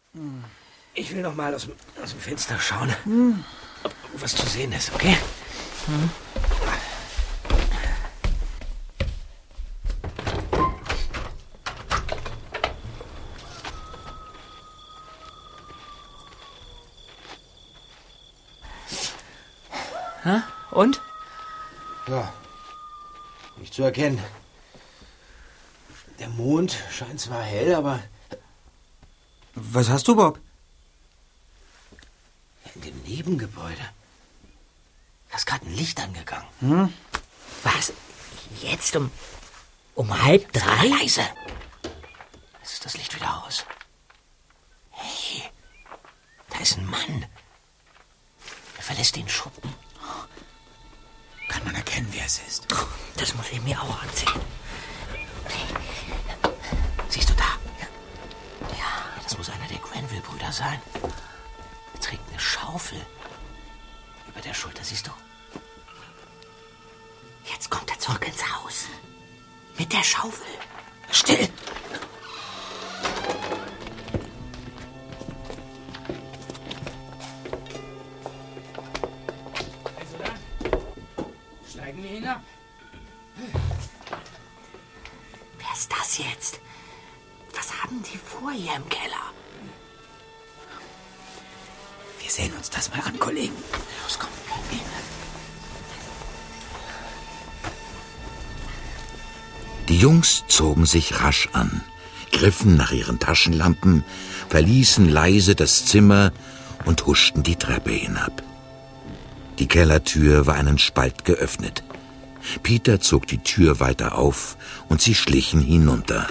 Ich will noch mal aus dem Fenster schauen, ob was zu sehen ist, okay? Und? Ja, nicht zu erkennen. Der Mond scheint zwar hell, aber... Was hast du, Bob? In dem Nebengebäude. Da ist gerade ein Licht angegangen. Was? Jetzt um 2:30? Leise. Jetzt ist das Licht wieder aus. Hey, da ist ein Mann. Er verlässt den Schuppen. Kann man erkennen, wer es ist? Das muss ich mir auch ansehen. Siehst du da? Ja, das muss einer der Grenville-Brüder sein. Er trägt eine Schaufel über der Schulter, siehst du? Jetzt kommt er zurück ins Haus. Mit der Schaufel. Still! Also dann, steigen wir hinab. Wer ist das jetzt? Was haben die vor hier im Keller? Wir sehen uns das mal an, Kollegen. Los, komm. Die Jungs zogen sich rasch an, griffen nach ihren Taschenlampen, verließen leise das Zimmer und huschten die Treppe hinab. Die Kellertür war einen Spalt geöffnet. Peter zog die Tür weiter auf und sie schlichen hinunter.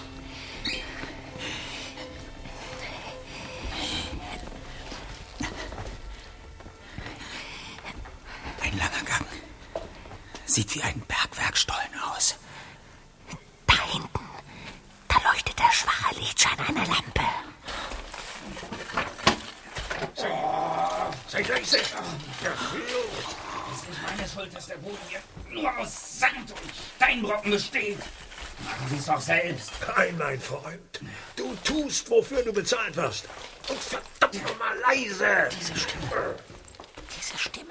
Ein langer Gang. Sieht wie ein Bergwerkstollen aus. Da hinten. Da leuchtet der schwache Lichtschein einer Lampe. Sei gleich sicher. Es ist nicht meine Schuld, dass der Boden hier nur aus Sand und Steinbrocken besteht. Machen Sie es doch selbst. Nein, mein Freund. Du tust, wofür du bezahlt wirst. Und verdammt nochmal leise. Diese Stimme.